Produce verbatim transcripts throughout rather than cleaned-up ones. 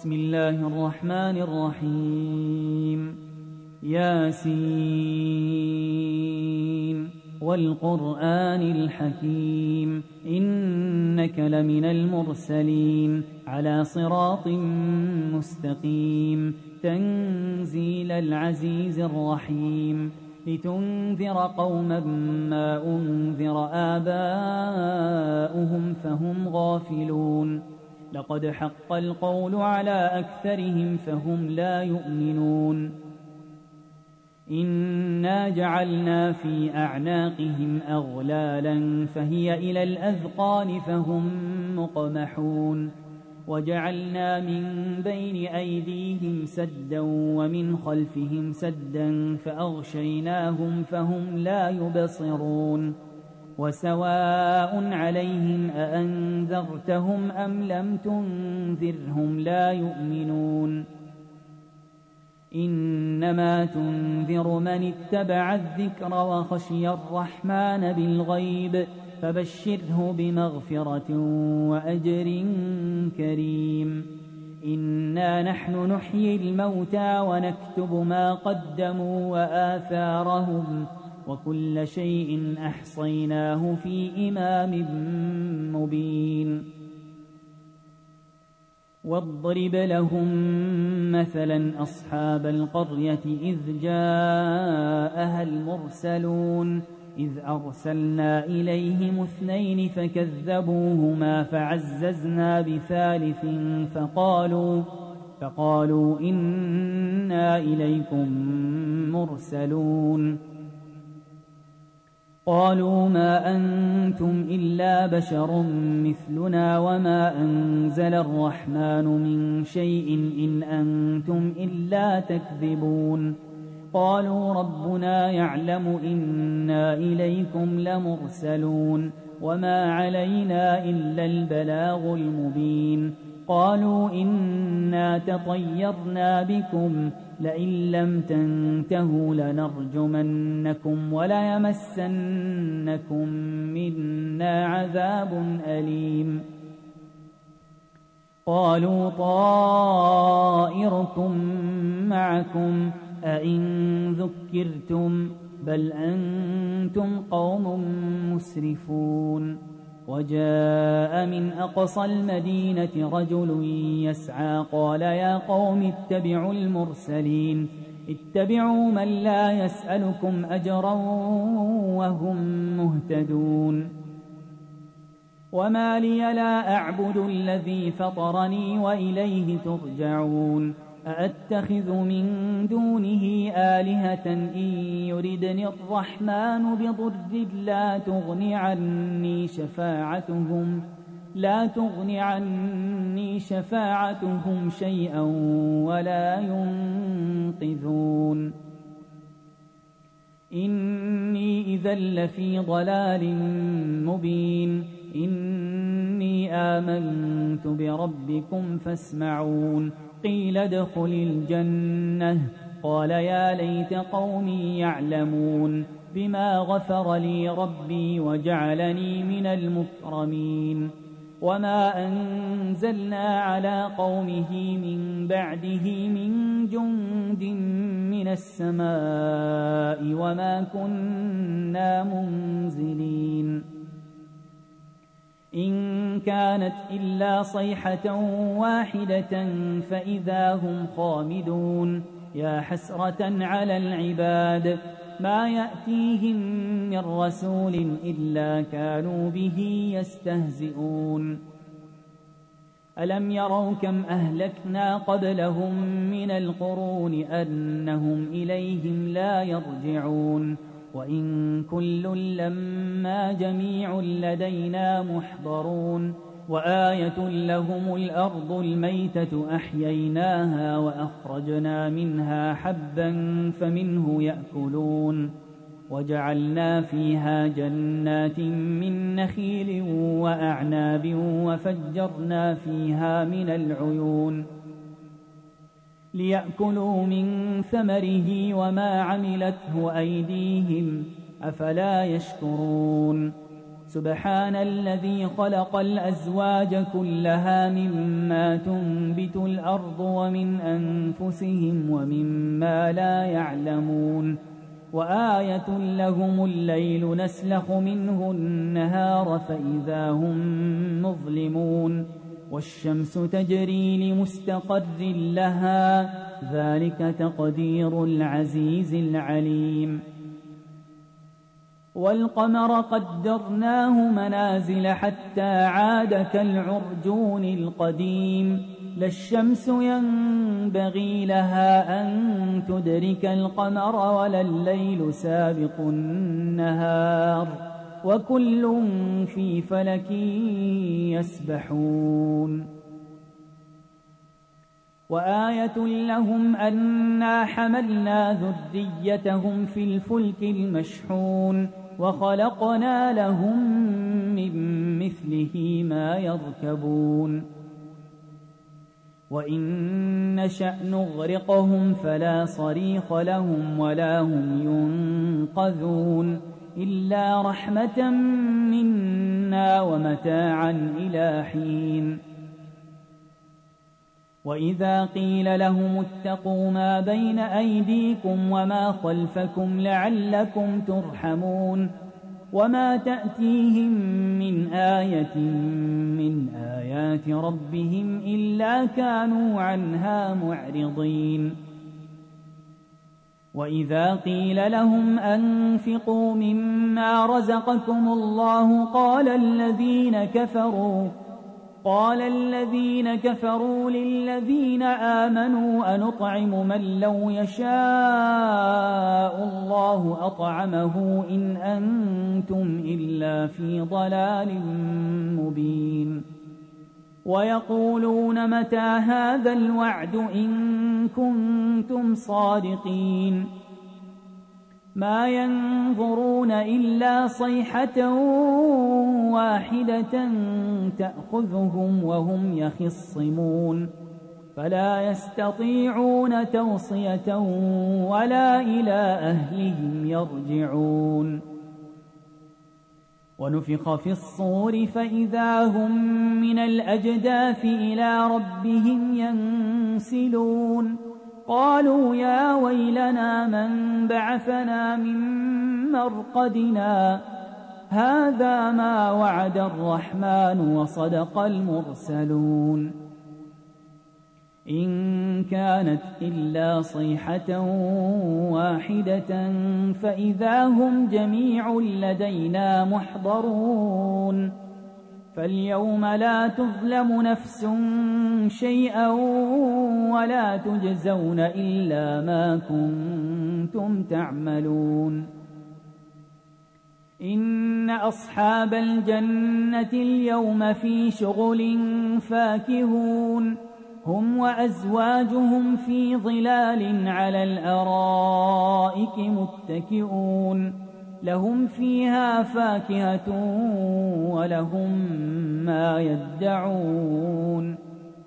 بسم الله الرحمن الرحيم ياسين والقرآن الحكيم إنك لمن المرسلين على صراط مستقيم تنزيل العزيز الرحيم لتنذر قوما ما أنذر آباؤهم فهم غافلون لقد حق القول على أكثرهم فهم لا يؤمنون إنا جعلنا في أعناقهم أغلالا فهي إلى الأذقان فهم مقمحون وجعلنا من بين أيديهم سدا ومن خلفهم سدا فأغشيناهم فهم لا يبصرون وسواء عليهم أأنذرتهم أم لم تنذرهم لا يؤمنون إنما تنذر من اتبع الذكر وخشي الرحمن بالغيب فبشره بمغفرة وأجر كريم إنا نحن نحيي الموتى ونكتب ما قدموا وآثارهم وكل شيء أحصيناه في إمام مبين واضرب لهم مثلا أصحاب القرية إذ جاءها المرسلون إذ أرسلنا إليهم اثنين فكذبوهما فعززنا بثالث فقالوا فقالوا إنا إليكم مرسلون قالوا ما أنتم إلا بشر مثلنا وما أنزل الرحمن من شيء إن أنتم إلا تكذبون قالوا ربنا يعلم إنا إليكم لمرسلون وما علينا إلا البلاغ المبين قالوا إنا تطيرنا بكم لئن لم تنتهوا لنرجمنكم وليمسنكم منا عذاب أليم قالوا طائركم معكم أئن ذكرتم بل أنتم قوم مسرفون وجاء من أقصى المدينة رجل يسعى قال يا قوم اتبعوا المرسلين اتبعوا من لا يسألكم أجرا وهم مهتدون وما لي لا أعبد الذي فطرني وإليه ترجعون أأتخذ من دونه آلهة إن يردني الرحمن بضر لا تغن عني شفاعتهم لا تغن عني شفاعتهم شيئا ولا ينقذون إني إذا لفي ضلال مبين إني آمنت بربكم فاسمعون قيل ادخل الجنة قال يا ليت قومي يعلمون بما غفر لي ربي وجعلني من المكرمين وما أنزلنا على قومه من بعده من جند من السماء وما كنا منزلين إن كانت إلا صيحة واحدة فإذا هم خامدون يا حسرة على العباد ما يأتيهم من رسول إلا كانوا به يستهزئون ألم يروا كم أهلكنا قبلهم من القرون أنهم إليهم لا يرجعون وإن كل لما جميع لدينا محضرون وآية لهم الأرض الميتة أحييناها وأخرجنا منها حبا فمنه يأكلون وجعلنا فيها جنات من نخيل وأعناب وفجرنا فيها من العيون ليأكلوا من ثمره وما عملته أيديهم أفلا يشكرون سبحان الذي خلق الأزواج كلها مما تنبت الأرض ومن أنفسهم ومما لا يعلمون وآية لهم الليل نسلخ منه النهار فإذا هم مظلمون والشمس تجري لمستقر لها ذلك تقدير العزيز العليم والقمر قدرناه منازل حتى عاد كالعرجون القديم لا الشمس ينبغي لها أن تدرك القمر ولا الليل سابق النهار وكل في فلك يسبحون وآية لهم أنا حملنا ذريتهم في الفلك المشحون وخلقنا لهم من مثله ما يركبون وإن نشأ نغرقهم فلا صريخ لهم ولا هم ينقذون إلا رحمة منا ومتاعا إلى حين وإذا قيل لهم اتقوا ما بين أيديكم وما خلفكم لعلكم ترحمون وما تأتيهم من آية من آيات ربهم إلا كانوا عنها معرضين وإذا قيل لهم أنفقوا مما رزقكم الله قال الذين كفروا قال الذين كفروا للذين آمنوا أنطعم من لو يشاء الله أطعمه إن أنتم إلا في ضلال مبين ويقولون متى هذا الوعد إن كنتم صادقين ما ينظرون إلا صيحة واحدة تأخذهم وهم يخصمون فلا يستطيعون توصية ولا إلى أهلهم يرجعون ونفخ في الصور فإذا هم من الأجداث إلى ربهم ينسلون قالوا يا ويلنا من بعثنا من مرقدنا هذا ما وعد الرحمن وصدق المرسلون إن كانت إلا صيحة واحدة فإذا هم جميع لدينا محضرون فاليوم لا تظلم نفس شيئا ولا تجزون إلا ما كنتم تعملون إن أصحاب الجنة اليوم في شغل فاكهون هم وأزواجهم في ظلال على الأرائك متكئون لهم فيها فاكهة ولهم ما يدعون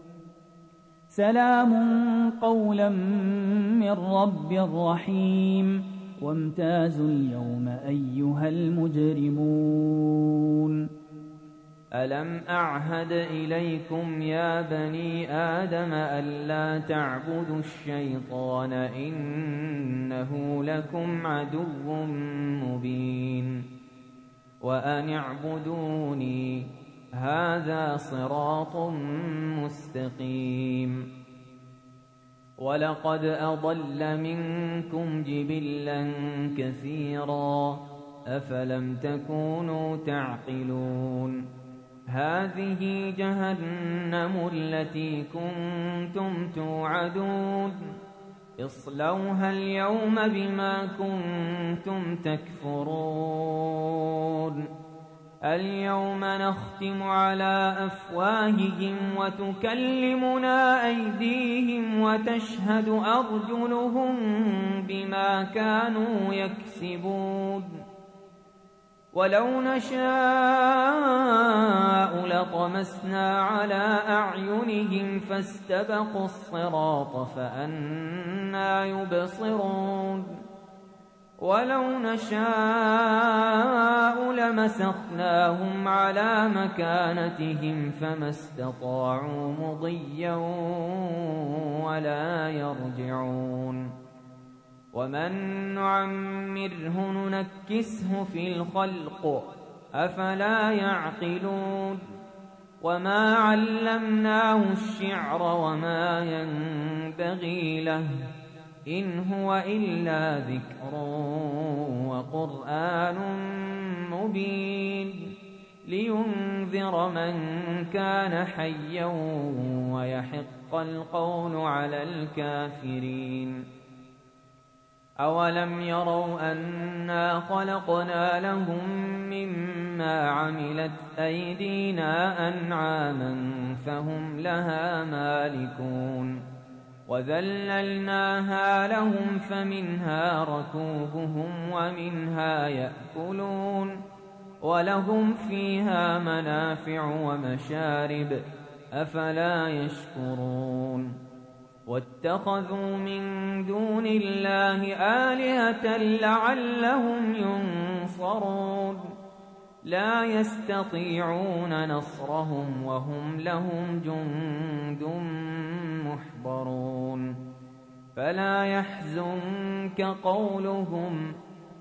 سلام قولا من رب رحيم وامتازوا اليوم أيها المجرمون ألم أعهد إليكم يا بني آدم ألا تعبدوا الشيطان إنه لكم عدو مبين وأن اعبدوني هذا صراط مستقيم ولقد أضل منكم جبلا كثيرا أفلم تكونوا تعقلون هذه جهنم التي كنتم توعدون اصلوها اليوم بما كنتم تكفرون اليوم نختم على أفواههم وتكلمنا أيديهم وتشهد أرجلهم بما كانوا يكسبون ولو نشاء لطمسنا على أعينهم فاستبقوا الصراط فأنى يبصرون ولو نشاء لمسخناهم على مكانتهم فما استطاعوا مضيا ولا يرجعون ومن نعمره ننكسه في الخلق أفلا يعقلون وما علمناه الشعر وما ينبغي له إن هو إلا ذكر وقرآن مبين لينذر من كان حيا ويحق القول على الكافرين أولم يروا أنا خلقنا لهم مما عملت أيدينا أنعاما فهم لها مالكون وذللناها لهم فمنها ركوبهم ومنها يأكلون ولهم فيها منافع ومشارب أفلا يشكرون واتخذوا من دون الله آلهة لعلهم ينصرون لا يستطيعون نصرهم وهم لهم جند محضرون فلا يحزنك قولهم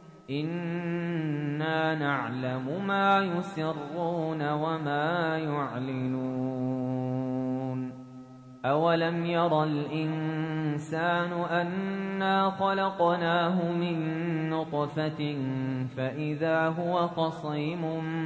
إنا نعلم ما يسرون وما يعلنون أولم ير الإنسان أنا خلقناه من نطفة فإذا هو خصيم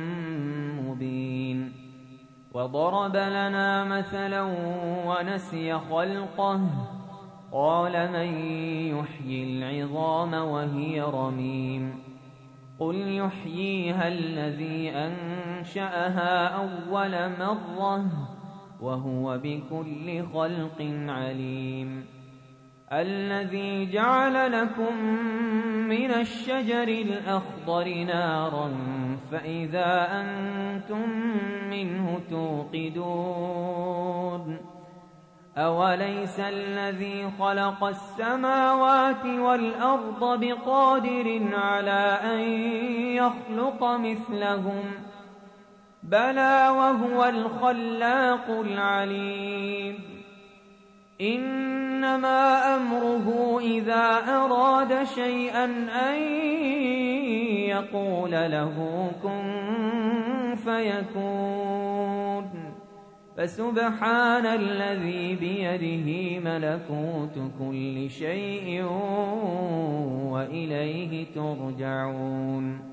مبين وضرب لنا مثلا ونسي خلقه قال من يحيي العظام وهي رميم قل يحييها الذي أنشأها أول مرة وهو بكل خلق عليم الذي جعل لكم من الشجر الأخضر نارا فإذا أنتم منه توقدون أوليس الذي خلق السماوات والأرض بقادر على أن يخلق مثلهم بلى وهو الخلاق العليم إنما أمره إذا أراد شيئا أن يقول له كن فيكون فسبحان الذي بيده ملكوت كل شيء وإليه ترجعون